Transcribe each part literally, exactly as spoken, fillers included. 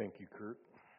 Thank you, Kurt.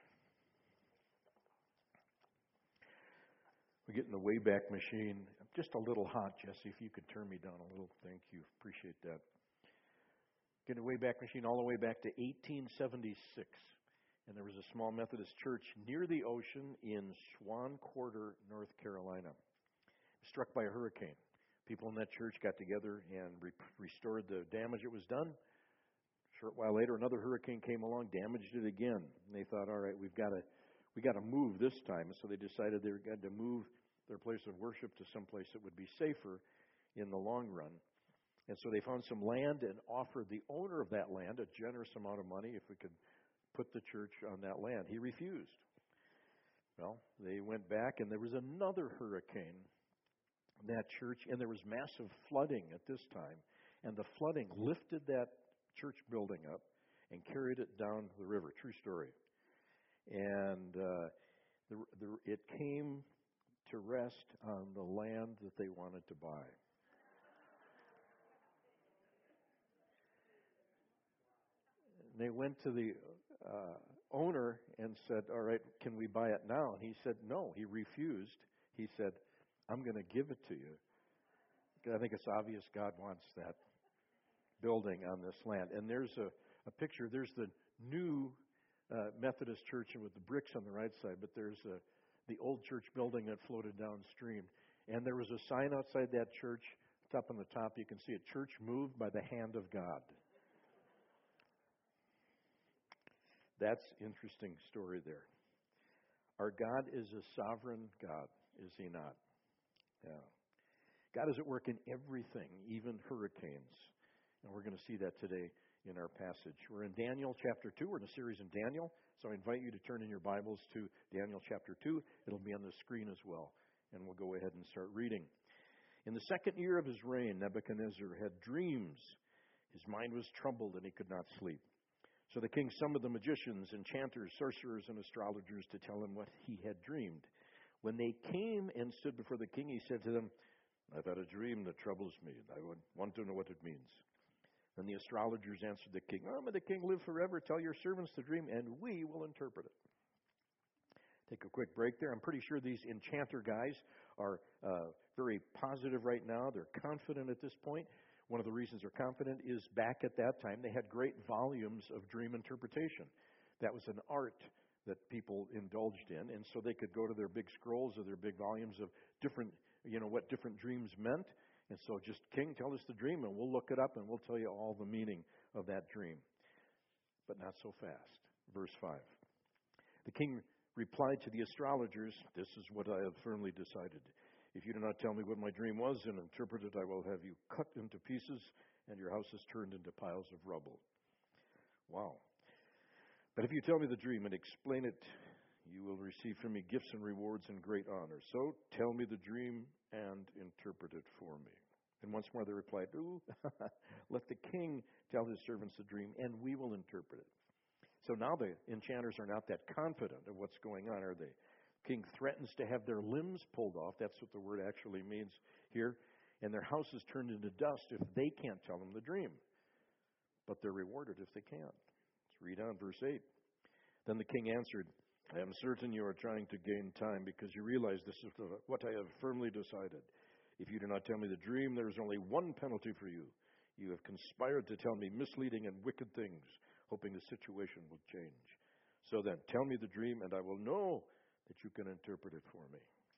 We're getting the Wayback Machine just a little hot, Jesse. If you could turn me down a little, thank you. Appreciate that. Getting the Wayback Machine all the way back to eighteen seventy-six. And there was a small Methodist church near the ocean in Swan Quarter, North Carolina. Struck by a hurricane. People in that church got together and re- restored the damage that was done. A short while later, another hurricane came along, damaged it again. And they thought, all right, we've got to we got to move this time. And so they decided they were going to move their place of worship to someplace that would be safer in the long run. And so they found some land and offered the owner of that land a generous amount of money if we could put the church on that land. He refused. Well, they went back, and there was another hurricane in that church, and there was massive flooding at this time. And the flooding lifted that church building up and carried it down the river. True story. And uh, the, the, it came to rest on the land that they wanted to buy. They went to the uh, owner and said, all right, can we buy it now? And he said, no. He refused. He said, I'm going to give it to you. I think it's obvious God wants that building on this land. And there's a, a picture. There's the new uh, Methodist church with the bricks on the right side, but there's a, the old church building that floated downstream. And there was a sign outside that church. Up on the top, you can see a church moved by the hand of God. That's an interesting story there. Our God is a sovereign God, is He not? Yeah. God is at work in everything, even hurricanes. And we're going to see that today in our passage. We're in Daniel chapter two. We're in a series in Daniel. So I invite you to turn in your Bibles to Daniel chapter two. It'll be on the screen as well. And we'll go ahead and start reading. In the second year of his reign, Nebuchadnezzar had dreams. His mind was troubled and he could not sleep. So the king summoned the magicians, enchanters, sorcerers, and astrologers to tell him what he had dreamed. When they came and stood before the king, he said to them, I've had a dream that troubles me, and I would want to know what it means. Then the astrologers answered the king, Oh, may the king live forever. Tell your servants the dream, and we will interpret it. Take a quick break there. I'm pretty sure these enchanter guys are uh, very positive right now. They're confident at this point. One of the reasons they're confident is back at that time, they had great volumes of dream interpretation. That was an art that people indulged in, and so they could go to their big scrolls or their big volumes of different, you know, what different dreams meant. And so just, King, tell us the dream, and we'll look it up, and we'll tell you all the meaning of that dream. But not so fast. Verse five. The king replied to the astrologers, This is what I have firmly decided. If you do not tell me what my dream was and interpret it, I will have you cut into pieces and your houses turned into piles of rubble. Wow. But if you tell me the dream and explain it, you will receive from me gifts and rewards and great honor. So tell me the dream and interpret it for me. And once more they replied, Ooh, let the king tell his servants the dream and we will interpret it. So now the enchanters are not that confident of what's going on, are they? King threatens to have their limbs pulled off. That's what the word actually means here. And their houses turned into dust if they can't tell them the dream. But they're rewarded if they can't. Let's read on, verse eight. Then the king answered, I am certain you are trying to gain time because you realize this is what I have firmly decided. If you do not tell me the dream, there is only one penalty for you. You have conspired to tell me misleading and wicked things, hoping the situation will change. So then, tell me the dream and I will know that you can interpret it for me.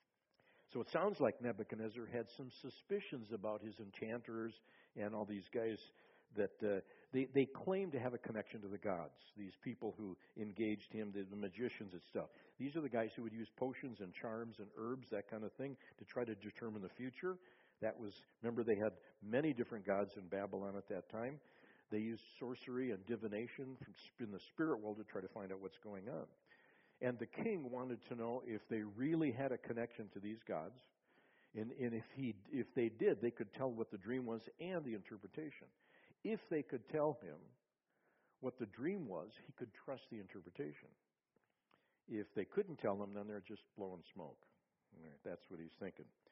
So it sounds like Nebuchadnezzar had some suspicions about his enchanters and all these guys that uh, they, they claim to have a connection to the gods, these people who engaged him, the, the magicians and stuff. These are the guys who would use potions and charms and herbs, that kind of thing, to try to determine the future. That was, remember, they had many different gods in Babylon at that time. They used sorcery and divination from, in the spirit world to try to find out what's going on. And the king wanted to know if they really had a connection to these gods. And, and if he, if they did, they could tell what the dream was and the interpretation. If they could tell him what the dream was, he could trust the interpretation. If they couldn't tell him, then they're just blowing smoke. That's what he's thinking.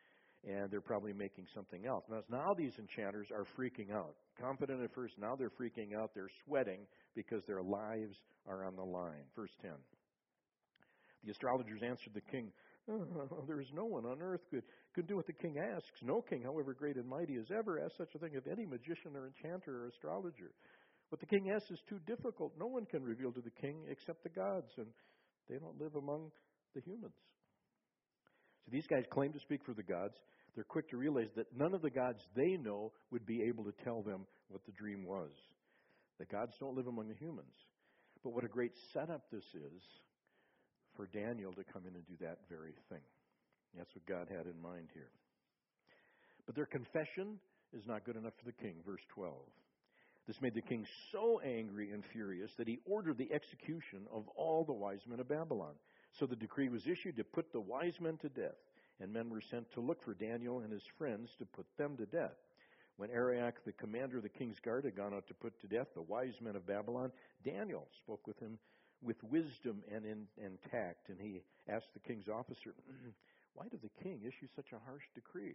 and they're probably making something else. Now, now these enchanters are freaking out. Confident at first, now they're freaking out. They're sweating because their lives are on the line. Verse ten. The astrologers answered the king, oh, there is no one on earth could, could do what the king asks. No king, however great and mighty, has ever asked such a thing of any magician or enchanter or astrologer. What the king asks is too difficult. No one can reveal to the king except the gods, and they don't live among the humans. So these guys claim to speak for the gods. They're quick to realize that none of the gods they know would be able to tell them what the dream was. The gods don't live among the humans. But what a great setup this is for Daniel to come in and do that very thing. That's what God had in mind here. But their confession is not good enough for the king. Verse twelve. This made the king so angry and furious that he ordered the execution of all the wise men of Babylon. So the decree was issued to put the wise men to death, and men were sent to look for Daniel and his friends to put them to death. When Arioch, the commander of the king's guard, had gone out to put to death the wise men of Babylon, Daniel spoke with him with wisdom and, in, and tact, and he asked the king's officer, why did the king issue such a harsh decree?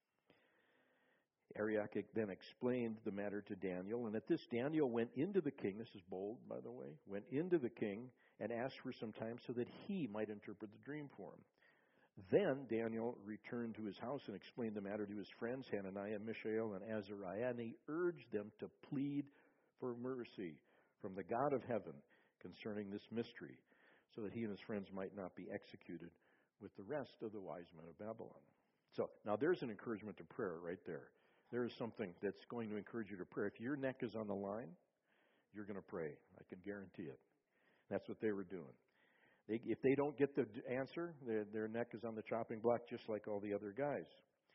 Arioch then explained the matter to Daniel, and at this Daniel went into the king, this is bold, by the way, went into the king and asked for some time so that he might interpret the dream for him. Then Daniel returned to his house and explained the matter to his friends, Hananiah, Mishael, and Azariah, and he urged them to plead for mercy from the God of heaven concerning this mystery, so that he and his friends might not be executed with the rest of the wise men of Babylon. So, now there's an encouragement to prayer right there. There is something that's going to encourage you to pray. If your neck is on the line, you're going to pray. I can guarantee it. That's what they were doing. They, if they don't get the answer, their, their neck is on the chopping block just like all the other guys.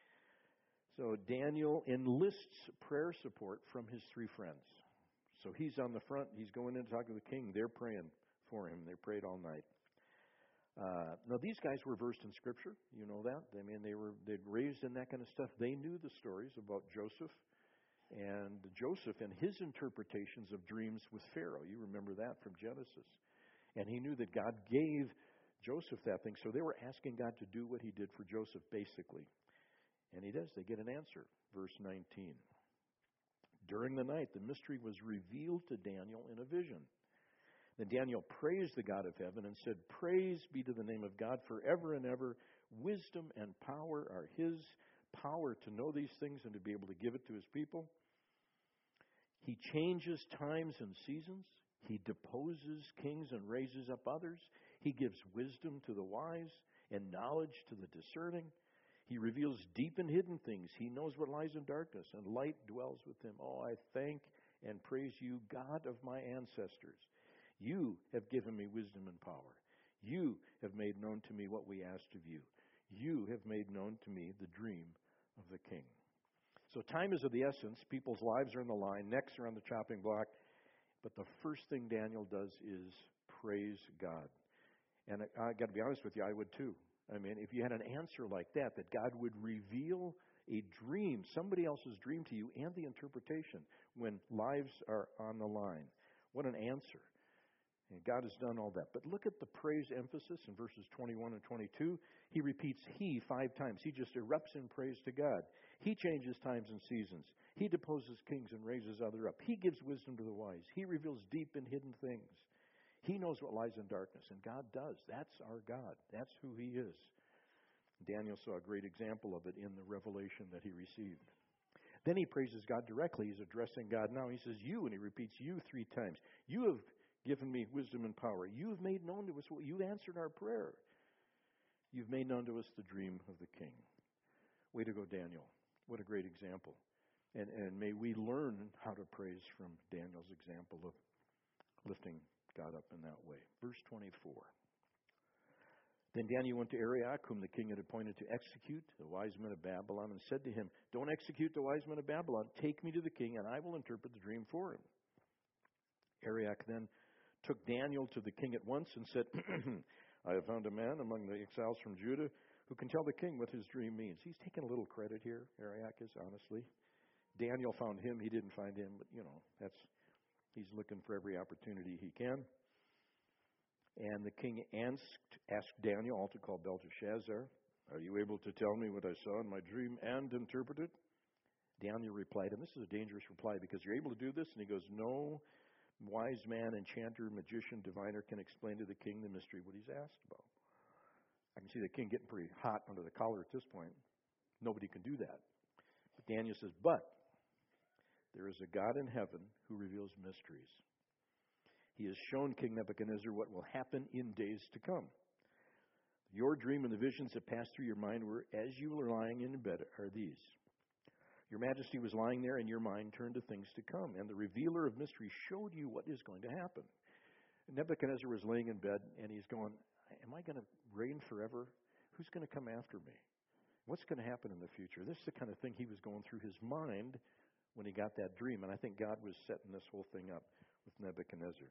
So Daniel enlists prayer support from his three friends. So he's on the front. He's going in to talk to the king. They're praying for him. They prayed all night. Uh, now, these guys were versed in Scripture. You know that. I mean, they were they'd raised in that kind of stuff. They knew the stories about Joseph and Joseph and his interpretations of dreams with Pharaoh. You remember that from Genesis. And he knew that God gave Joseph that thing. So they were asking God to do what he did for Joseph, basically. And he does. They get an answer. Verse nineteen. During the night, the mystery was revealed to Daniel in a vision. Then Daniel praised the God of heaven and said, praise be to the name of God forever and ever. Wisdom and power are his. Power to know these things and to be able to give it to his people. He changes times and seasons. He deposes kings and raises up others. He gives wisdom to the wise and knowledge to the discerning. He reveals deep and hidden things. He knows what lies in darkness, and light dwells with him. Oh, I thank and praise you, God of my ancestors. You have given me wisdom and power. You have made known to me what we asked of you. You have made known to me the dream of the king. So time is of the essence. People's lives are on the line. Necks are on the chopping block. But the first thing Daniel does is praise God. And I, I got to be honest with you, I would too. I mean, if you had an answer like that, that God would reveal a dream, somebody else's dream to you, and the interpretation when lives are on the line. What an answer. And God has done all that. But look at the praise emphasis in verses twenty-one and twenty-two. He repeats he five times. He just erupts in praise to God. He changes times and seasons. He deposes kings and raises others up. He gives wisdom to the wise. He reveals deep and hidden things. He knows what lies in darkness, and God does. That's our God. That's who he is. Daniel saw a great example of it in the revelation that he received. Then he praises God directly. He's addressing God now. He says you, and he repeats you three times. You have given me wisdom and power. You have made known to us what you've answered our prayer. You've made known to us the dream of the king. Way to go, Daniel. What a great example. And, and may we learn how to praise from Daniel's example of lifting God up in that way. Verse twenty-four. Then Daniel went to Arioch, whom the king had appointed to execute the wise men of Babylon, and said to him, don't execute the wise men of Babylon. Take me to the king, and I will interpret the dream for him. Arioch then took Daniel to the king at once and said, I have found a man among the exiles from Judah who can tell the king what his dream means. He's taking a little credit here, Arioch is, honestly. Daniel found him. He didn't find him, but, you know, that's he's looking for every opportunity he can. And the king asked, asked Daniel, also called Belteshazzar, Are you able to tell me what I saw in my dream and interpret it? Daniel replied, and this is a dangerous reply because you're able to do this? And he goes, no wise man, enchanter, magician, diviner can explain to the king the mystery what he's asked about. I can see the king getting pretty hot under the collar at this point. Nobody can do that. But Daniel says, but there is a God in heaven who reveals mysteries. He has shown King Nebuchadnezzar what will happen in days to come. Your dream and the visions that passed through your mind were, as you were lying in bed, are these. Your majesty was lying there, and your mind turned to things to come. And the revealer of mystery showed you what is going to happen. And Nebuchadnezzar was laying in bed, and he's going, am I going to reign forever? Who's going to come after me? What's going to happen in the future? This is the kind of thing he was going through his mind when he got that dream. And I think God was setting this whole thing up with Nebuchadnezzar.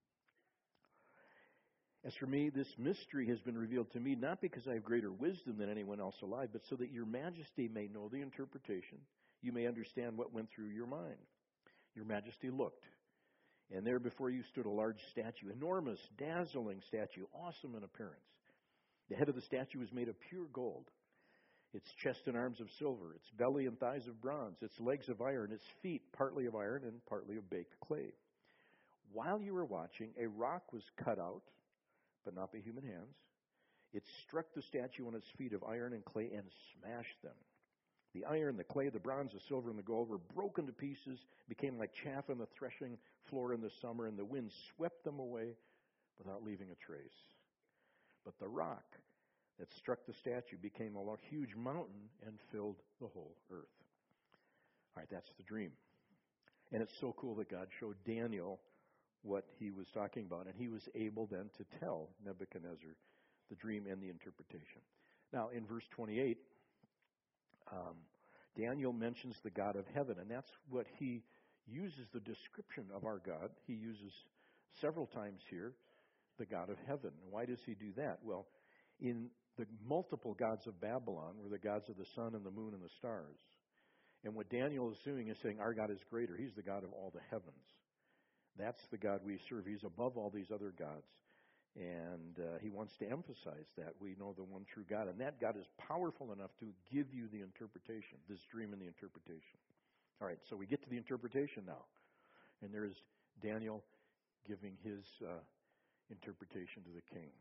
As for me, this mystery has been revealed to me, not because I have greater wisdom than anyone else alive, but so that your majesty may know the interpretation. You may understand what went through your mind. Your majesty looked, and there before you stood a large statue, enormous, dazzling statue, awesome in appearance. The head of the statue was made of pure gold, its chest and arms of silver, its belly and thighs of bronze, its legs of iron, its feet partly of iron and partly of baked clay. While you were watching, a rock was cut out, but not by human hands. It struck the statue on its feet of iron and clay and smashed them. The iron, the clay, the bronze, the silver, and the gold were broken to pieces, became like chaff on the threshing floor in the summer, and the wind swept them away without leaving a trace. But the rock that struck the statue became a huge mountain and filled the whole earth. All right, that's the dream. And it's so cool that God showed Daniel what he was talking about, and he was able then to tell Nebuchadnezzar the dream and the interpretation. Now, in verse twenty-eight, um, Daniel mentions the God of heaven, and that's what he uses the description of our God. He uses several times here the God of heaven. Why does he do that? Well, in the multiple gods of Babylon were the gods of the sun and the moon and the stars. And what Daniel is doing is saying our God is greater. He's the God of all the heavens. That's the God we serve. He's above all these other gods. And uh, he wants to emphasize that. We know the one true God. And that God is powerful enough to give you the interpretation, this dream and the interpretation. All right, so we get to the interpretation now. And there is Daniel giving his uh, interpretation to the king.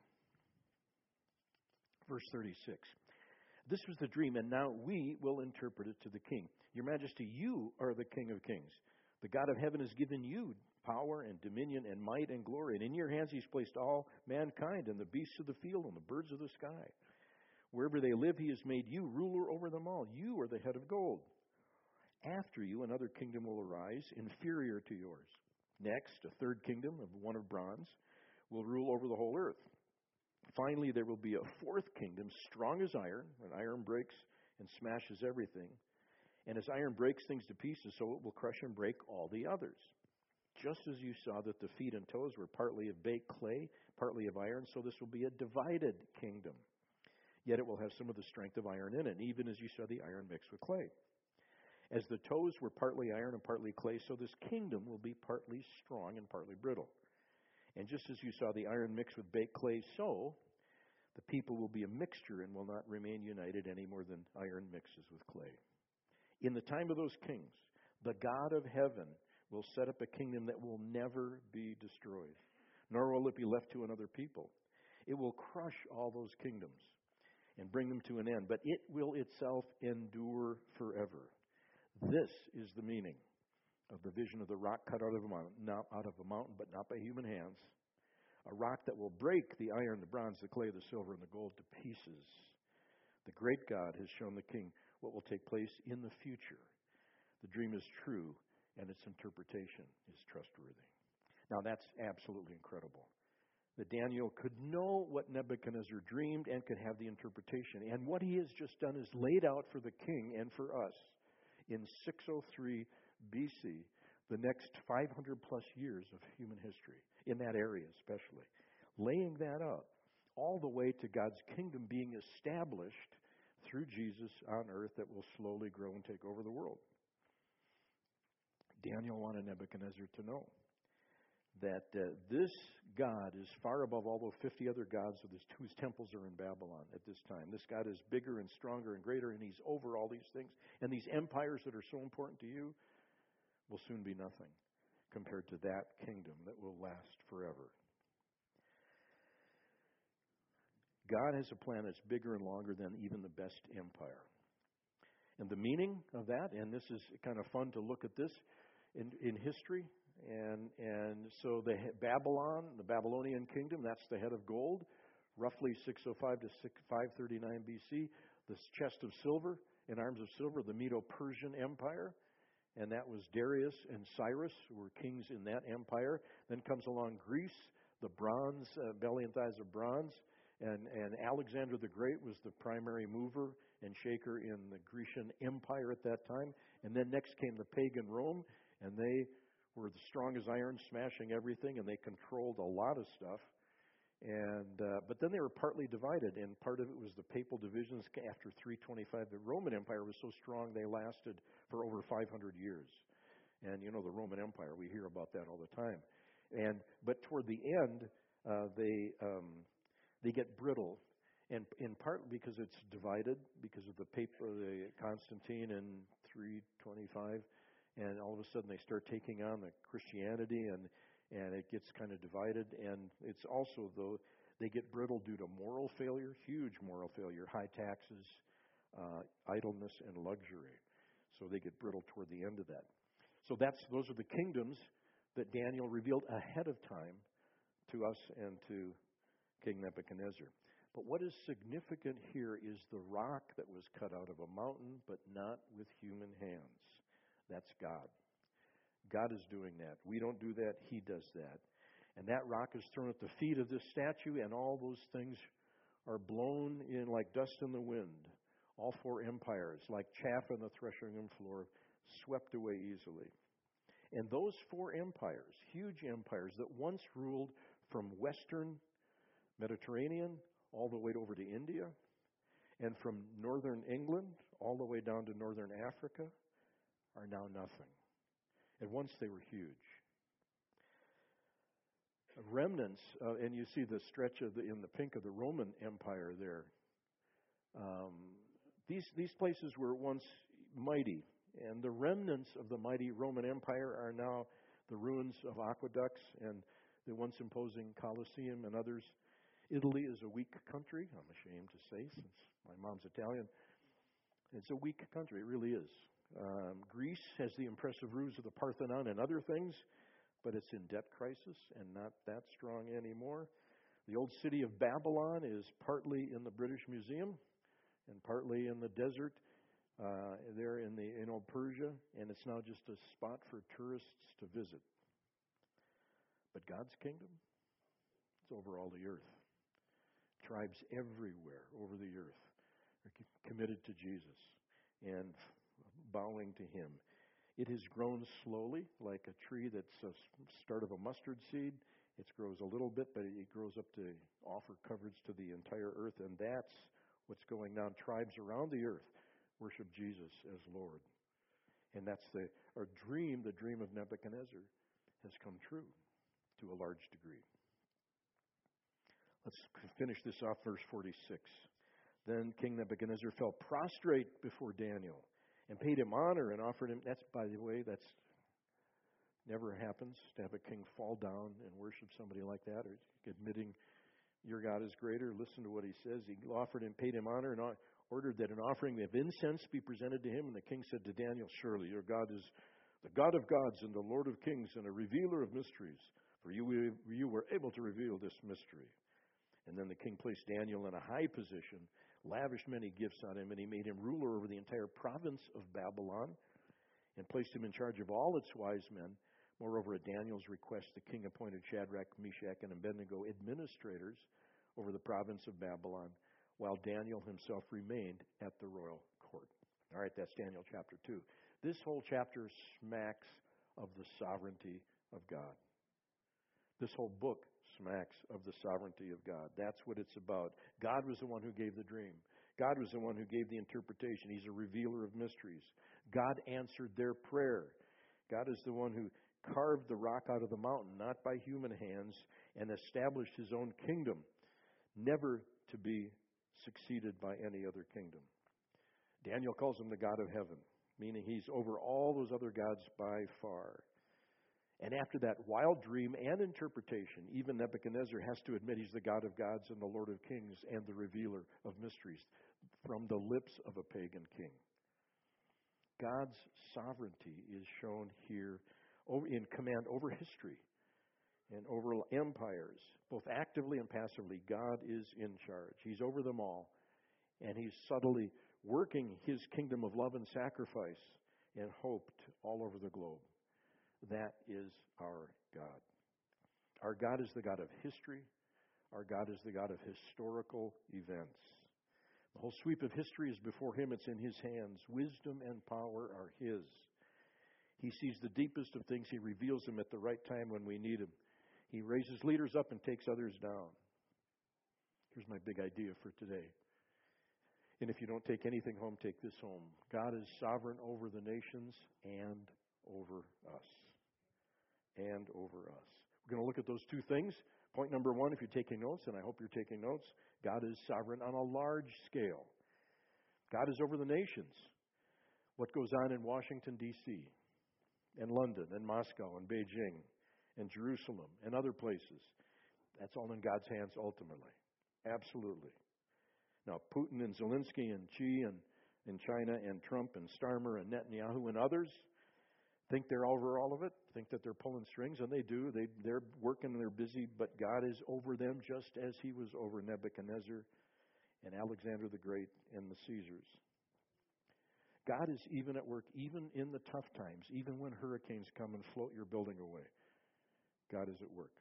Verse thirty-six. This was the dream, and now we will interpret it to the king. Your Majesty, you are the King of kings. The God of heaven has given you power and dominion and might and glory. And in your hands he's placed all mankind and the beasts of the field and the birds of the sky. Wherever they live, he has made you ruler over them all. You are the head of gold. After you, another kingdom will arise, inferior to yours. Next, a third kingdom, of one of bronze, will rule over the whole earth. Finally, there will be a fourth kingdom, strong as iron, when iron breaks and smashes everything. And as iron breaks things to pieces, so it will crush and break all the others. Just as you saw that the feet and toes were partly of baked clay, partly of iron, so this will be a divided kingdom. Yet it will have some of the strength of iron in it, even as you saw the iron mixed with clay. As the toes were partly iron and partly clay, so this kingdom will be partly strong and partly brittle. And just as you saw the iron mixed with baked clay, so the people will be a mixture and will not remain united any more than iron mixes with clay. In the time of those kings, the God of heaven will set up a kingdom that will never be destroyed, nor will it be left to another people. It will crush all those kingdoms and bring them to an end, but it will itself endure forever. This is the meaning of the vision of the rock cut out of a mountain, not out of a mountain, but not by human hands. A rock that will break the iron, the bronze, the clay, the silver, and the gold to pieces. The great God has shown the king what will take place in the future. The dream is true, and its interpretation is trustworthy. Now, that's absolutely incredible. That Daniel could know what Nebuchadnezzar dreamed and could have the interpretation. And what he has just done is laid out for the king and for us in six oh three B C, the next five hundred plus years of human history, in that area especially. Laying that up all the way to God's kingdom being established through Jesus on earth that will slowly grow and take over the world. Daniel wanted Nebuchadnezzar to know that uh, this God is far above all those fifty other gods whose, whose temples are in Babylon at this time. This God is bigger and stronger and greater, and He's over all these things. And these empires that are so important to you will soon be nothing compared to that kingdom that will last forever. God has a plan that's bigger and longer than even the best empire. And the meaning of that, and this is kind of fun to look at this in, in history, and and so the Babylon, the Babylonian kingdom, that's the head of gold, roughly six oh five to five thirty-nine B C. The chest of silver and arms of silver, the Medo-Persian Empire, and that was Darius and Cyrus, who were kings in that empire. Then comes along Greece, the bronze, uh, belly and thighs of bronze. And, and Alexander the Great was the primary mover and shaker in the Grecian Empire at that time. And then next came the pagan Rome, and they were the strong as iron, smashing everything, and they controlled a lot of stuff. And uh, but then they were partly divided, and part of it was the papal divisions after three twenty-five. The Roman Empire was so strong they lasted for over five hundred years. And you know the Roman Empire, we hear about that all the time. And but toward the end, uh, they um, they get brittle, and in part because it's divided because of the paper, the Constantine in three twenty-five, and all of a sudden they start taking on the Christianity, and and it gets kind of divided. And it's also, though, they get brittle due to moral failure, huge moral failure, high taxes, uh, idleness, and luxury. So they get brittle toward the end of that. So that's those are the kingdoms that Daniel revealed ahead of time to us and to King Nebuchadnezzar. But what is significant here is the rock that was cut out of a mountain, but not with human hands. That's God. God is doing that. We don't do that. He does that. And that rock is thrown at the feet of this statue, and all those things are blown in like dust in the wind. All four empires, like chaff on the threshing room floor, swept away easily. And those four empires, huge empires that once ruled from western Mediterranean all the way over to India, and from northern England all the way down to northern Africa, are now nothing. And once they were huge. Remnants, uh, and you see the stretch of the, in the pink of the Roman Empire there. Um, these these places were once mighty, and the remnants of the mighty Roman Empire are now the ruins of aqueducts and the once imposing Colosseum and others. Italy is a weak country, I'm ashamed to say, since my mom's Italian. It's a weak country, it really is. Um, Greece has the impressive ruins of the Parthenon and other things, but it's in debt crisis and not that strong anymore. The old city of Babylon is partly in the British Museum and partly in the desert uh, there in the in old Persia, and it's now just a spot for tourists to visit. But God's kingdom, it's over all the earth. Tribes everywhere over the earth are committed to Jesus and bowing to Him. It has grown slowly, like a tree that's a start of a mustard seed. It grows a little bit, but it grows up to offer coverage to the entire earth, and that's what's going on. Tribes around the earth worship Jesus as Lord. And that's the our dream, the dream of Nebuchadnezzar, has come true to a large degree. Let's finish this off, verse forty-six. Then King Nebuchadnezzar fell prostrate before Daniel and paid him honor and offered him. That's, by the way, that's never happens to have a king fall down and worship somebody like that, or admitting your God is greater. Listen to what he says. He offered him, paid him honor, and ordered that an offering of incense be presented to him. And the king said to Daniel, "Surely your God is the God of gods and the Lord of kings and a revealer of mysteries. For you, you were able to reveal this mystery." And then the king placed Daniel in a high position, lavished many gifts on him, and he made him ruler over the entire province of Babylon and placed him in charge of all its wise men. Moreover, at Daniel's request, the king appointed Shadrach, Meshach, and Abednego administrators over the province of Babylon, while Daniel himself remained at the royal court. All right, that's Daniel chapter two. This whole chapter smacks of the sovereignty of God. This whole book smacks of the sovereignty of God. That's what it's about. God was the one who gave the dream. God was the one who gave the interpretation. He's a revealer of mysteries. God answered their prayer. God is the one who carved the rock out of the mountain, not by human hands, and established his own kingdom, never to be succeeded by any other kingdom. Daniel calls him the God of heaven, meaning he's over all those other gods by far. And after that wild dream and interpretation, even Nebuchadnezzar has to admit he's the God of gods and the Lord of kings and the revealer of mysteries from the lips of a pagan king. God's sovereignty is shown here in command over history and over empires, both actively and passively. God is in charge. He's over them all, and he's subtly working his kingdom of love and sacrifice and hope all over the globe. That is our God. Our God is the God of history. Our God is the God of historical events. The whole sweep of history is before him. It's in his hands. Wisdom and power are his. He sees the deepest of things. He reveals them at the right time when we need him. He raises leaders up and takes others down. Here's my big idea for today. And if you don't take anything home, take this home. God is sovereign over the nations and over us. And over us. We're going to look at those two things. Point number one, if you're taking notes, and I hope you're taking notes, God is sovereign on a large scale. God is over the nations. What goes on in Washington, D C, and London, and Moscow, and Beijing, and Jerusalem, and other places, that's all in God's hands ultimately. Absolutely. Now, Putin and Zelensky and Xi and, and China and Trump and Starmer and Netanyahu and others think they're over all of it, think that they're pulling strings, and they do. They, they're working and they're busy, but God is over them just as he was over Nebuchadnezzar and Alexander the Great and the Caesars. God is even at work, even in the tough times, even when hurricanes come and float your building away. God is at work.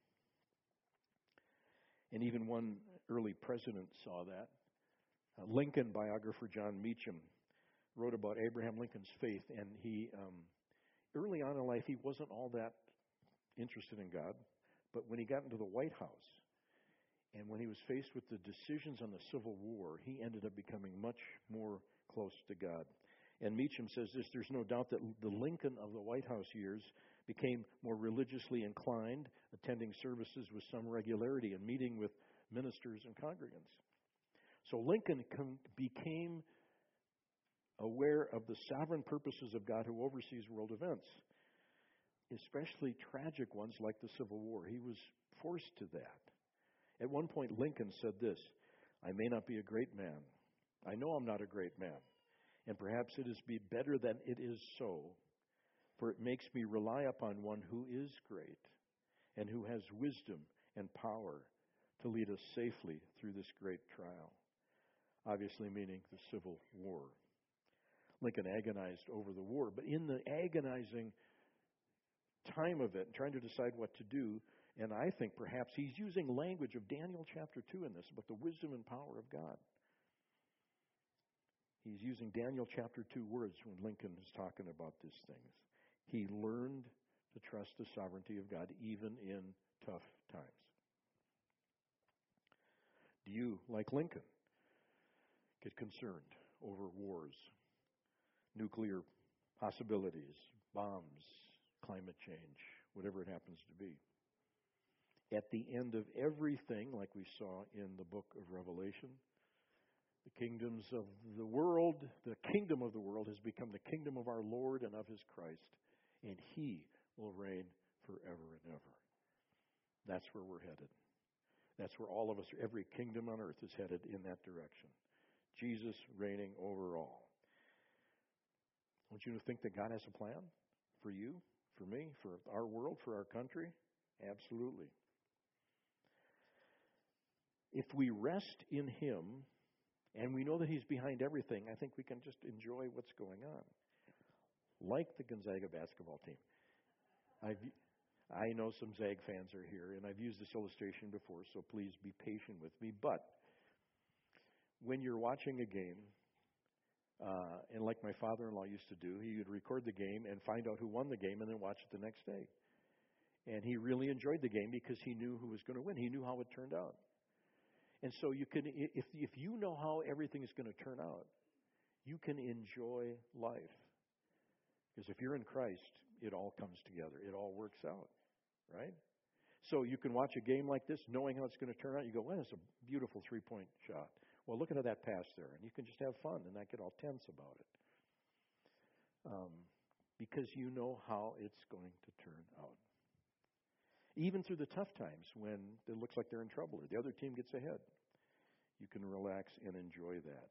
And even one early president saw that. Uh, Lincoln biographer John Meacham wrote about Abraham Lincoln's faith, and he... Um, Early on in life, he wasn't all that interested in God. But when he got into the White House, and when he was faced with the decisions on the Civil War, he ended up becoming much more close to God. And Meacham says this, there's no doubt that the Lincoln of the White House years became more religiously inclined, attending services with some regularity and meeting with ministers and congregants. So Lincoln com- became aware of the sovereign purposes of God who oversees world events, especially tragic ones like the Civil War. He was forced to that. At one point, Lincoln said this, I may not be a great man. I know I'm not a great man. And perhaps it is be better than it is so, for it makes me rely upon one who is great and who has wisdom and power to lead us safely through this great trial. Obviously meaning the Civil War. Lincoln agonized over the war, but in the agonizing time of it, trying to decide what to do, and I think perhaps he's using language of Daniel chapter two in this, about the wisdom and power of God. He's using Daniel chapter two words when Lincoln is talking about these things. He learned to trust the sovereignty of God even in tough times. Do you, like Lincoln, get concerned over wars, nuclear possibilities, bombs, climate change, whatever it happens to be? At the end of everything, like we saw in the book of Revelation, the kingdoms of the world, the kingdom of the world has become the kingdom of our Lord and of his Christ, and he will reign forever and ever. That's where we're headed. That's where all of us, every kingdom on earth is headed in that direction. Jesus reigning over all. I want you to think that God has a plan for you, for me, for our world, for our country. Absolutely. If we rest in him, and we know that he's behind everything, I think we can just enjoy what's going on. Like the Gonzaga basketball team. I've, I know some Zag fans are here, and I've used this illustration before, so please be patient with me. But when you're watching a game, Uh, and like my father-in-law used to do, he would record the game and find out who won the game and then watch it the next day. And he really enjoyed the game because he knew who was going to win. He knew how it turned out. And so you can, if if you know how everything is going to turn out, you can enjoy life. Because if you're in Christ, it all comes together. It all works out, right? So you can watch a game like this knowing how it's going to turn out. You go, well, that's a beautiful three-point shot. Well, look at how that passed there. And you can just have fun and not get all tense about it. Um, because you know how it's going to turn out. Even through the tough times when it looks like they're in trouble or the other team gets ahead, you can relax and enjoy that.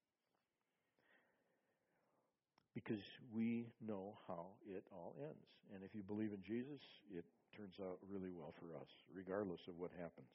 Because we know how it all ends. And if you believe in Jesus, it turns out really well for us, regardless of what happens.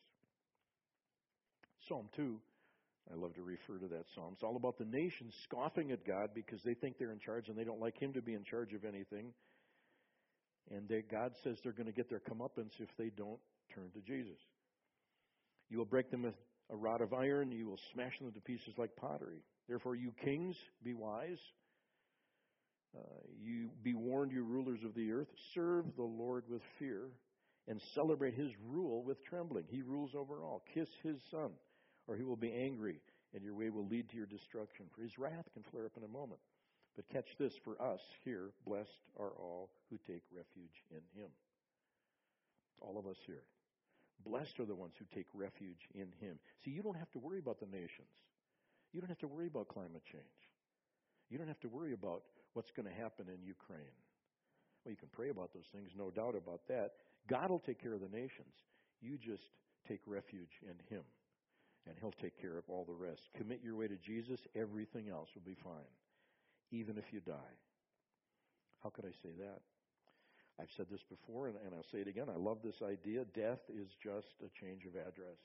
Psalm two, I love to refer to that psalm. It's all about the nations scoffing at God because they think they're in charge and they don't like Him to be in charge of anything. And they, God says they're going to get their comeuppance if they don't turn to Jesus. You will break them with a rod of iron. You will smash them to pieces like pottery. Therefore, you kings, be wise. Uh, you be warned, you rulers of the earth. Serve the Lord with fear and celebrate His rule with trembling. He rules over all. Kiss His Son, or He will be angry, and your way will lead to your destruction. For His wrath can flare up in a moment. But catch this, for us here, blessed are all who take refuge in Him. All of us here. Blessed are the ones who take refuge in Him. See, you don't have to worry about the nations. You don't have to worry about climate change. You don't have to worry about what's going to happen in Ukraine. Well, you can pray about those things, no doubt about that. God will take care of the nations. You just take refuge in Him, and He'll take care of all the rest. Commit your way to Jesus. Everything else will be fine, even if you die. How could I say that? I've said this before, and, and I'll say it again. I love this idea. Death is just a change of address.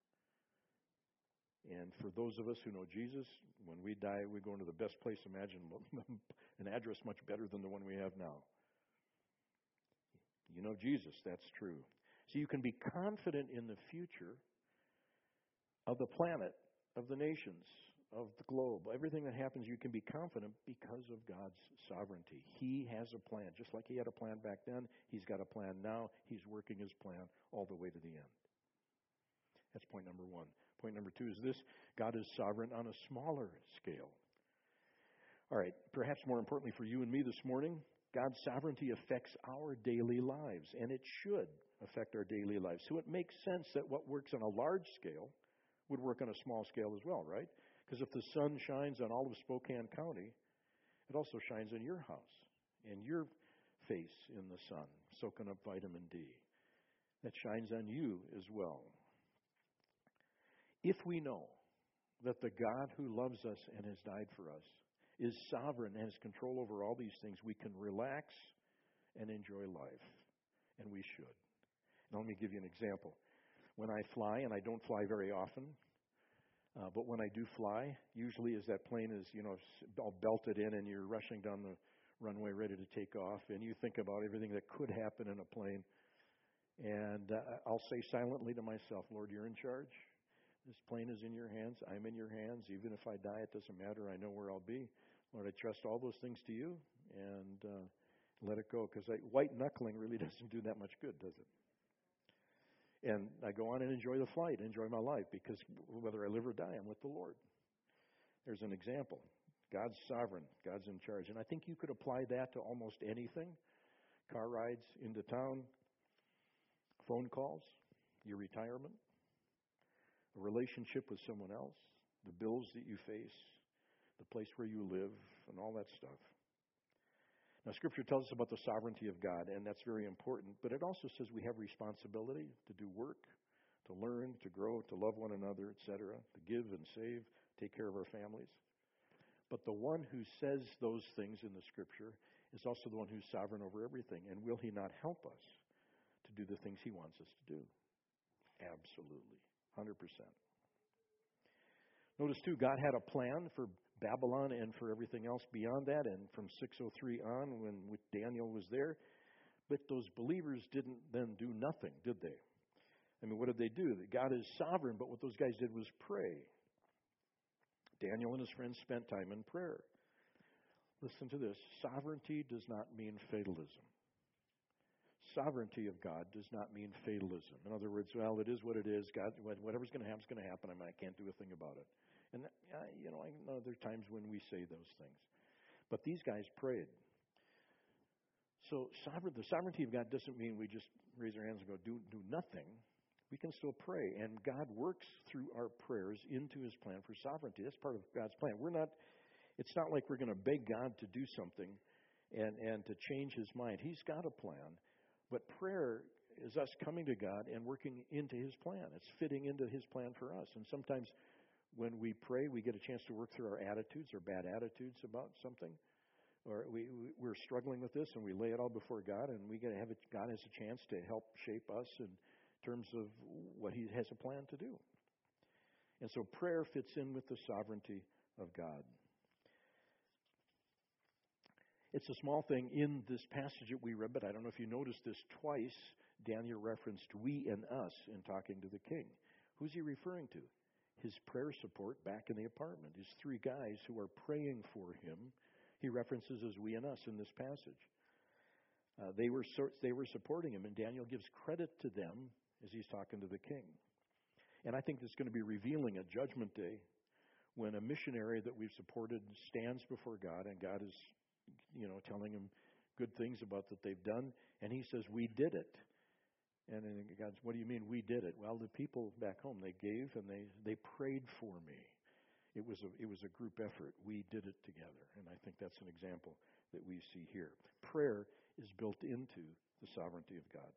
And for those of us who know Jesus, when we die, we go into the best place imaginable, an address much better than the one we have now. You know Jesus, that's true. So you can be confident in the future of the planet, of the nations, of the globe. Everything that happens, you can be confident because of God's sovereignty. He has a plan. Just like He had a plan back then, He's got a plan now. He's working His plan all the way to the end. That's point number one. Point number two is this: God is sovereign on a smaller scale. All right, perhaps more importantly for you and me this morning, God's sovereignty affects our daily lives, and it should affect our daily lives. So it makes sense that what works on a large scale would work on a small scale as well, right? Because if the sun shines on all of Spokane County, it also shines in your house, in your face in the sun, soaking up vitamin D. That shines on you as well. If we know that the God who loves us and has died for us is sovereign and has control over all these things, we can relax and enjoy life. And we should. Now let me give you an example. When I fly, and I don't fly very often, uh, but when I do fly, usually as that plane is, you know, all belted in and you're rushing down the runway ready to take off, and you think about everything that could happen in a plane, and uh, I'll say silently to myself, Lord, you're in charge. This plane is in your hands. I'm in your hands. Even if I die, it doesn't matter. I know where I'll be. Lord, I trust all those things to you and uh, let it go. Because white knuckling really doesn't do that much good, does it? And I go on and enjoy the flight, enjoy my life, because whether I live or die, I'm with the Lord. There's an example. God's sovereign. God's in charge. And I think you could apply that to almost anything. Car rides into town, phone calls, your retirement, a relationship with someone else, the bills that you face, the place where you live, and all that stuff. Now, Scripture tells us about the sovereignty of God, and that's very important, but it also says we have responsibility to do work, to learn, to grow, to love one another, et cetera, to give and save, take care of our families. But the one who says those things in the Scripture is also the one who's sovereign over everything, and will He not help us to do the things He wants us to do? Absolutely. one hundred percent. Notice, too, God had a plan for Babylon and for everything else beyond that, and from six oh three on when Daniel was there. But those believers didn't then do nothing, did they? I mean, what did they do? God is sovereign, but what those guys did was pray. Daniel and his friends spent time in prayer. Listen to this. Sovereignty does not mean fatalism. Sovereignty of God does not mean fatalism. In other words, well, it is what it is. God, whatever's going to happen is going to happen. I mean, I can't do a thing about it. And, you know, I know there are times when we say those things. But these guys prayed. So sovereign, the sovereignty of God doesn't mean we just raise our hands and go do do nothing. We can still pray, and God works through our prayers into His plan for sovereignty. That's part of God's plan. We're not. It's not like we're going to beg God to do something and and to change His mind. He's got a plan, but prayer is us coming to God and working into His plan. It's fitting into His plan for us. And sometimes when we pray, we get a chance to work through our attitudes or bad attitudes about something. Or we, we're struggling with this, and we lay it all before God, and we get to have it, God has a chance to help shape us in terms of what He has a plan to do. And so prayer fits in with the sovereignty of God. It's a small thing in this passage that we read, but I don't know if you noticed this twice. Daniel referenced we and us in talking to the king. Who's he referring to? His prayer support back in the apartment. His three guys who are praying for him. He references as we and us in this passage. Uh, they were so, they were supporting him, and Daniel gives credit to them as he's talking to the king. And I think this is going to be revealing at Judgment Day when a missionary that we've supported stands before God, and God is, you know, telling him good things about that they've done, and he says, "We did it." And then God's, "What do you mean we did it?" Well, the people back home, they gave and they they prayed for me. It was a it was a group effort. We did it together, and I think that's an example that we see here. Prayer is built into the sovereignty of God.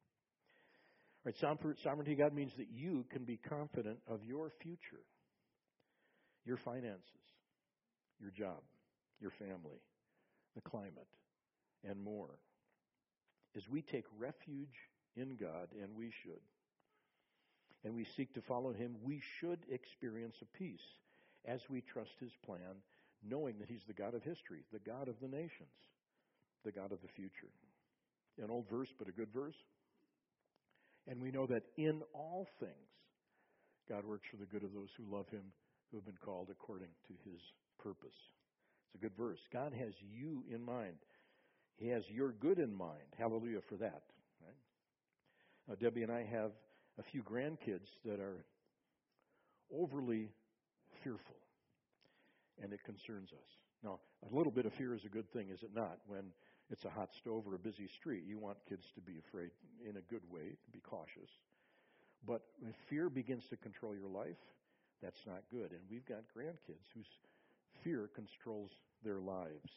All right, sovereignty of God means that you can be confident of your future, your finances, your job, your family, the climate, and more. As we take refuge in God, and we should, and we seek to follow Him, we should experience a peace as we trust His plan, knowing that He's the God of history, the God of the nations, the God of the future. An old verse, but a good verse. And we know that in all things, God works for the good of those who love Him, who have been called according to His purpose. It's a good verse. God has you in mind. He has your good in mind. Hallelujah for that. Right? Now, Debbie and I have a few grandkids that are overly fearful, and it concerns us. Now, a little bit of fear is a good thing, is it not? When it's a hot stove or a busy street, you want kids to be afraid in a good way, to be cautious. But when fear begins to control your life, that's not good. And we've got grandkids whose fear controls their lives.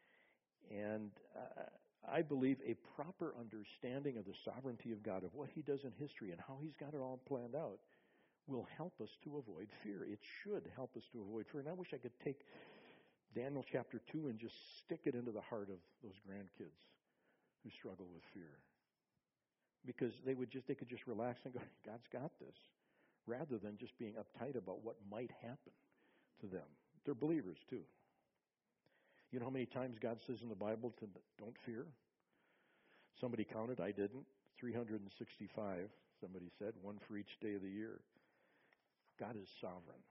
And uh, I believe a proper understanding of the sovereignty of God, of what He does in history and how He's got it all planned out, will help us to avoid fear. It should help us to avoid fear. And I wish I could take Daniel chapter two and just stick it into the heart of those grandkids who struggle with fear. Because they would just they could just relax and go, God's got this, rather than just being uptight about what might happen to them. They're believers too. You know how many times God says in the Bible to don't fear? Somebody counted, I didn't. three hundred sixty-five, somebody said, one for each day of the year. God is sovereign.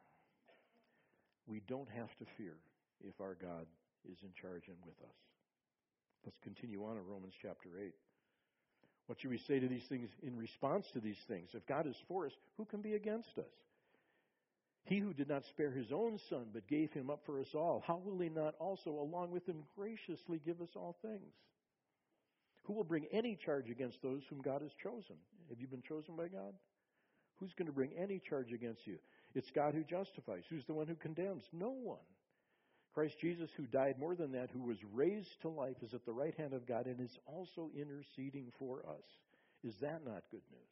We don't have to fear if our God is in charge and with us. Let's continue on in Romans chapter eight. What should we say to these things in response to these things? If God is for us, who can be against us? He who did not spare His own Son, but gave Him up for us all, how will He not also, along with Him, graciously give us all things? Who will bring any charge against those whom God has chosen? Have you been chosen by God? Who's going to bring any charge against you? It's God who justifies. Who's the one who condemns? No one. Christ Jesus, who died, more than that, who was raised to life, is at the right hand of God and is also interceding for us. Is that not good news?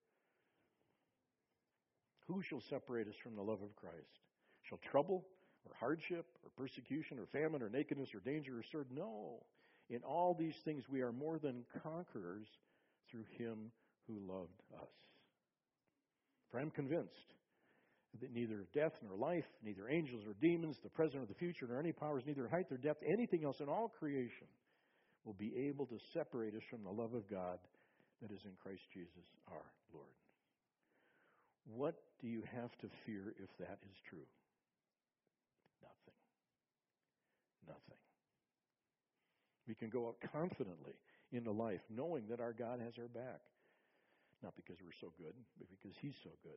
Who shall separate us from the love of Christ? Shall trouble or hardship or persecution or famine or nakedness or danger or sword? No. In all these things we are more than conquerors through Him who loved us. For I am convinced that neither death nor life, neither angels nor demons, the present or the future, nor any powers, neither height nor depth, anything else in all creation will be able to separate us from the love of God that is in Christ Jesus our Lord. What do you have to fear if that is true? Nothing. Nothing. We can go out confidently into life knowing that our God has our back. Not because we're so good, but because He's so good.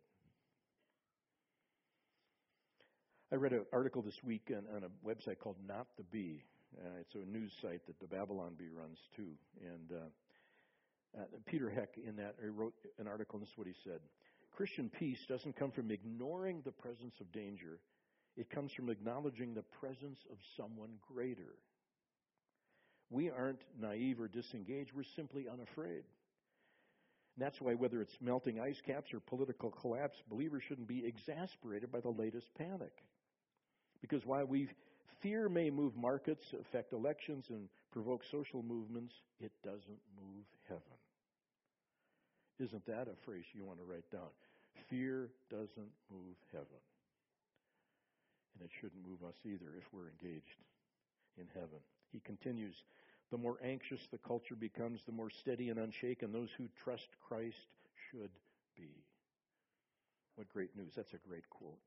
I read an article this week on, on a website called Not the Bee. Uh, it's a news site that the Babylon Bee runs too. And uh, uh, Peter Heck, in that, he wrote an article, and this is what he said. Christian peace doesn't come from ignoring the presence of danger. It comes from acknowledging the presence of someone greater. We aren't naive or disengaged. We're simply unafraid. And that's why, whether it's melting ice caps or political collapse, believers shouldn't be exasperated by the latest panic. Because while we fear may move markets, affect elections, and provoke social movements, it doesn't move heaven. Isn't that a phrase you want to write down? Fear doesn't move heaven. And it shouldn't move us either if we're engaged in heaven. He continues, the more anxious the culture becomes, the more steady and unshaken those who trust Christ should be. What great news. That's a great quote.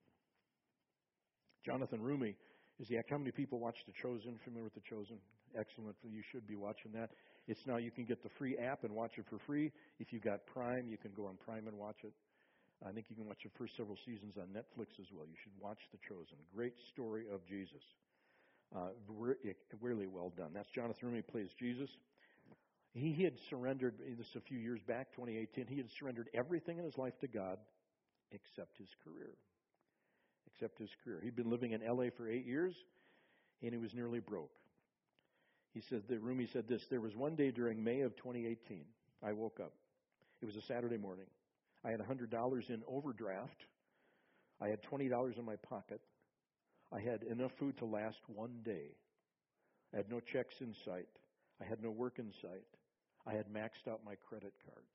Jonathan Rumi is the actor. How many people watch The Chosen? Familiar with The Chosen? Excellent. You should be watching that. It's now, you can get the free app and watch it for free. If you've got Prime, you can go on Prime and watch it. I think you can watch the first several seasons on Netflix as well. You should watch The Chosen. Great story of Jesus. Uh, really well done. That's Jonathan Rumi plays Jesus. He, he had surrendered, this a few years back, twenty eighteen, he had surrendered everything in his life to God except his career. Except his career. He'd been living in L A for eight years, and he was nearly broke. He said that Rumi said this, there was one day during May of twenty eighteen, I woke up. It was a Saturday morning. I had one hundred dollars in overdraft. I had twenty dollars in my pocket. I had enough food to last one day. I had no checks in sight. I had no work in sight. I had maxed out my credit cards.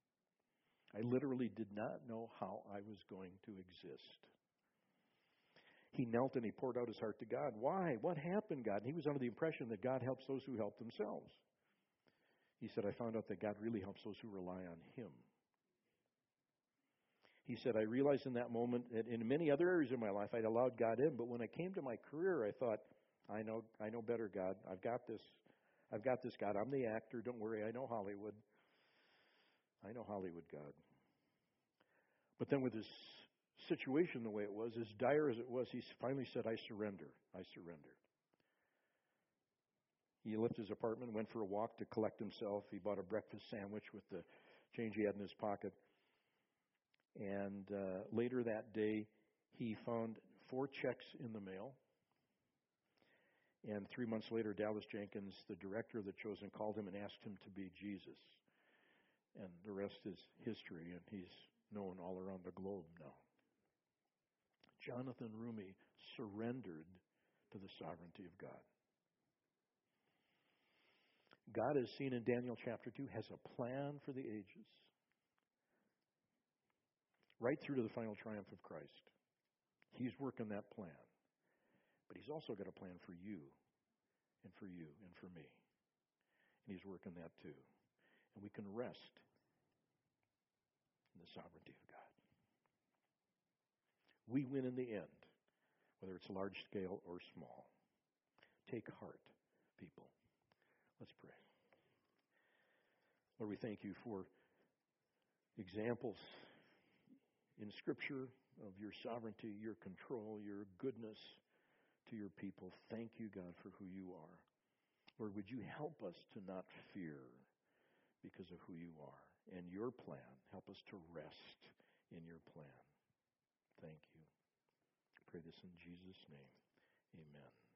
I literally did not know how I was going to exist. He knelt and he poured out his heart to God. Why? What happened, God? And he was under the impression that God helps those who help themselves. He said, I found out that God really helps those who rely on Him. He said, I realized in that moment that in many other areas of my life I'd allowed God in, but when I came to my career, I thought, I know I know better, God. I've got this. I've got this, God. I'm the actor. Don't worry. I know Hollywood. I know Hollywood, God. But then with his situation the way it was, as dire as it was, he finally said, I surrender. I surrender. He left his apartment, went for a walk to collect himself. He bought a breakfast sandwich with the change he had in his pocket. And uh, later that day, he found four checks in the mail. And three months later, Dallas Jenkins, the director of The Chosen, called him and asked him to be Jesus. And the rest is history, and he's known all around the globe now. Jonathan Rumi surrendered to the sovereignty of God. God, as seen in Daniel chapter two, has a plan for the ages. Right through to the final triumph of Christ. He's working that plan. But He's also got a plan for you, and for you, and for me. And He's working that too. And we can rest in the sovereignty of God. We win in the end, whether it's large scale or small. Take heart, people. Let's pray. Lord, we thank You for examples in Scripture of Your sovereignty, Your control, Your goodness to Your people. Thank You, God, for who You are. Lord, would You help us to not fear because of who You are and Your plan. Help us to rest in Your plan. Thank You. I pray this in Jesus' name. Amen.